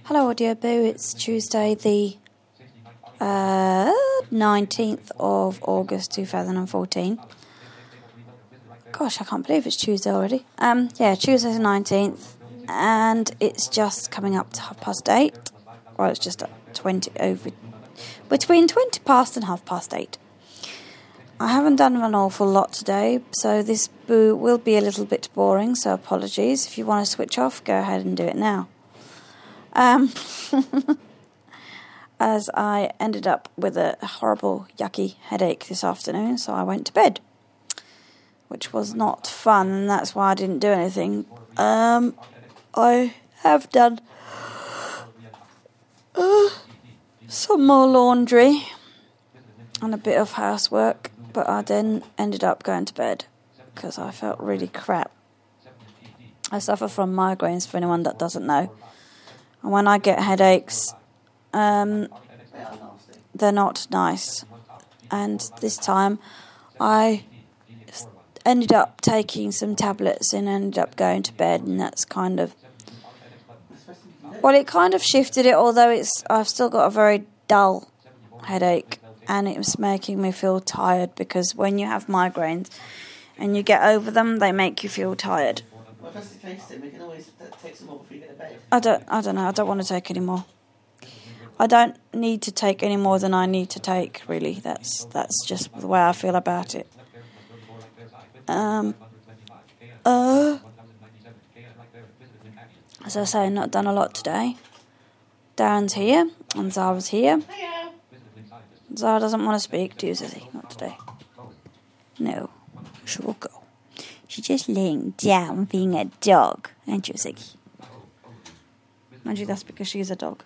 Hello Audio Boo, it's Tuesday the 19th of August 2014. Gosh, I can't believe it's Tuesday already. Tuesday the 19th, and it's just coming up to 8:30. Well, it's just between 20 past and 8:30. I haven't done an awful lot today, so this boo will be a little bit boring, so apologies. If you want to switch off, go ahead and do it now. As I ended up with a horrible, yucky headache this afternoon, so I went to bed, which was not fun, and that's why I didn't do anything. I have done some more laundry and a bit of housework, but I then ended up going to bed because I felt really crap. I suffer from migraines, for anyone that doesn't know. And when I get headaches, they're not nice. And this time, I ended up taking some tablets and ended up going to bed, and that's kind of... Well, it kind of shifted it, although I've still got a very dull headache, and it was making me feel tired, because when you have migraines and you get over them, they make you feel tired. Well, if that's the case, then we can always take some more before you get to bed. I don't know. I don't want to take any more. I don't need to take any more than I need to take, really. That's just the way I feel about it. As I say, not done a lot today. Darren's here, and Zara's here. Hiya. Zara doesn't want to speak to you, does he? Not today. No, she will go. She's just laying down being a dog, aren't you, Ziggy? Mind you, that's because she's a dog.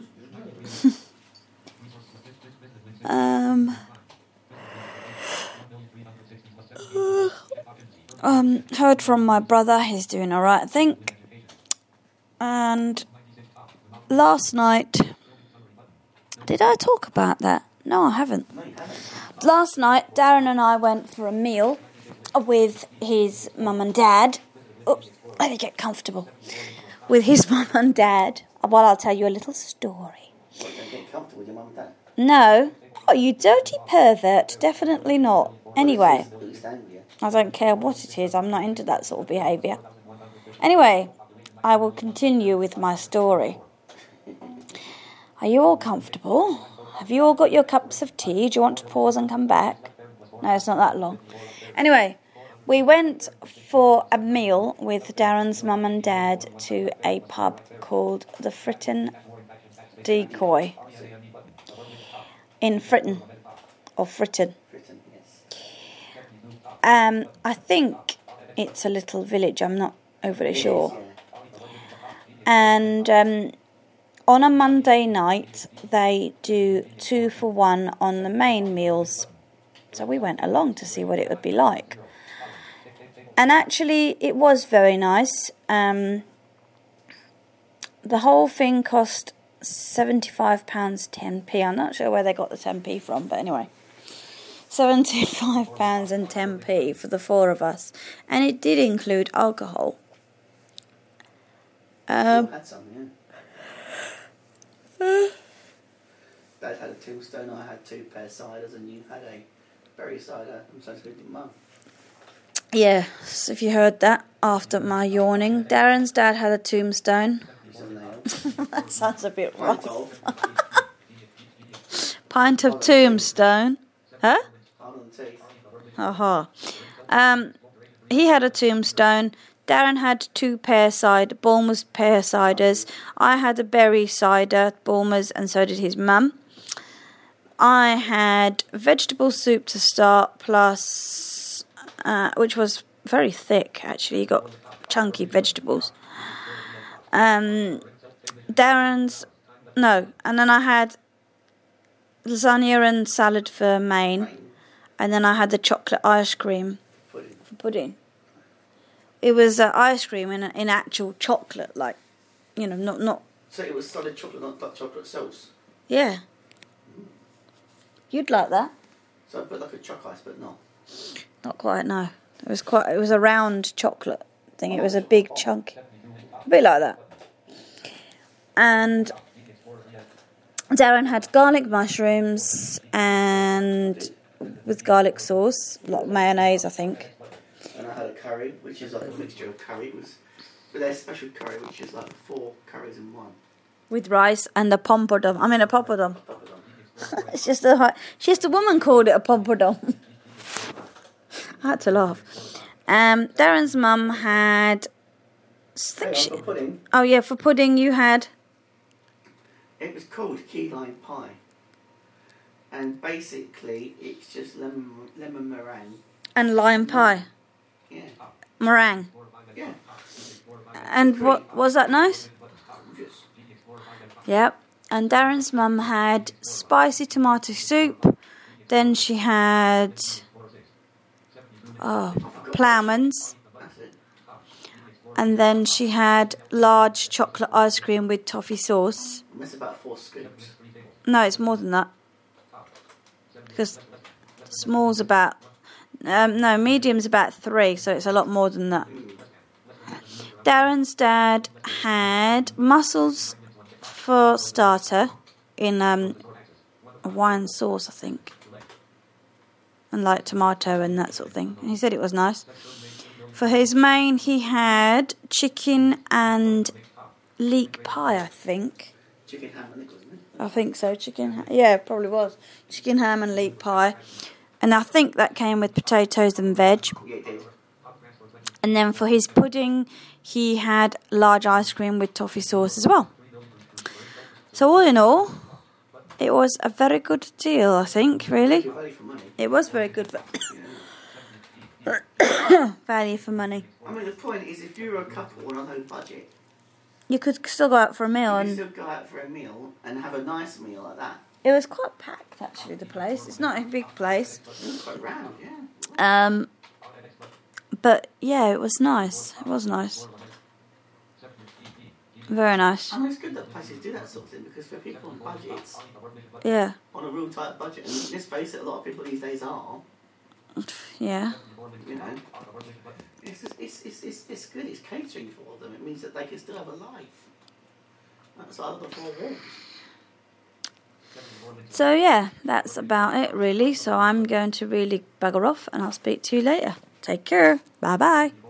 Heard from my brother, he's doing alright, I think. And last night, did I talk about that? No, I haven't. Last night, Darren and I went for a meal with his mum and dad. Oops, let me get comfortable. With his mum and dad. Well, I'll tell you a little story. Get comfortable with your mum and dad. No. Oh, you dirty pervert. Definitely not. Anyway, I don't care what it is. I'm not into that sort of behaviour. Anyway, I will continue with my story. Are you all comfortable? Have you all got your cups of tea? Do you want to pause and come back? No, it's not that long. Anyway, we went for a meal with Darren's mum and dad to a pub called the Fritton Decoy in Fritton, or Fritton. I think it's a little village, I'm not overly sure. And on a Monday night, they do 2 for 1 on the main meals. So we went along to see what it would be like. And actually, it was very nice. The whole thing cost £75 10p. I'm not sure where they got the 10p from, but anyway. £75 and 10p for the 4 of us. And it did include alcohol. I had some, yeah. Dad had a Tombstone, I had 2 pear ciders, and you had a berry cider. I'm so good, Mum. Yeah, so if you heard that after my yawning, Darren's dad had a Tombstone. That sounds a bit rough. Pint of Tombstone. Huh? Aha. He had a Tombstone. Darren had 2 pear cider, Bulmers pear ciders. I had a berry cider, Bulmers, and so did his mum. I had vegetable soup to start, plus, which was very thick, actually. You got chunky vegetables. And then I had lasagna and salad for main, and then I had the chocolate ice cream for pudding. It was ice cream in actual chocolate, like, you know, not. So it was solid chocolate, not like chocolate sauce. Yeah. You'd like that? So I put like a choc ice, but not. Not quite. No, it was a round chocolate thing. It was a big chunk, a bit like that. and Darren had garlic mushrooms and with garlic sauce, like mayonnaise, I think. And I had a curry, which is like a mixture of curry. It was their special curry, which is like 4 curries in one. With rice and a pompadom. I mean a poppadom. It's just a woman called it a pompadom. I had to laugh. Darren's mum had. For pudding. Oh yeah, for pudding you had. It was called key lime pie, and basically it's just lemon meringue And lime pie. Yeah. Meringue. Yeah. And what was that nice? Yes. Yep. And Darren's mum had spicy tomato soup. Then she had ploughman's. That's it. And then she had large chocolate ice cream with toffee sauce. And that's about 4 scoops. No, it's more than that. Because small's about... medium's about 3, so it's a lot more than that. Darren's dad had mussels for starter in a wine sauce, I think. And like tomato and that sort of thing. And he said it was nice. For his main, he had chicken and leek pie, I think. Chicken ham and it, wasn't it? I think so, yeah, it probably was. Chicken ham and leek pie. And I think that came with potatoes and veg. Yeah, it did. And then for his pudding, he had large ice cream with toffee sauce as well. So all in all, it was a very good deal, I think, really. Good value for money. It was very good value for money. I mean, the point is, if you're a couple on a low budget, You could still go out for a meal, you can and still go out for a meal and have a nice meal like that. it was quite packed, actually, the place. It's not a big place. It's quite round, yeah. But, yeah, it was nice. It was nice. Very nice. I mean, it's good that places do that sort of thing, because for people on budgets, Yeah, on a real tight budget, and let's face it, a lot of people these days are, yeah. you know, it's good, it's catering for them. It means that they can still have a life. That's out of the 4 walls. So, yeah, that's about it, really. So I'm going to really bugger off, and I'll speak to you later. Take care. Bye-bye.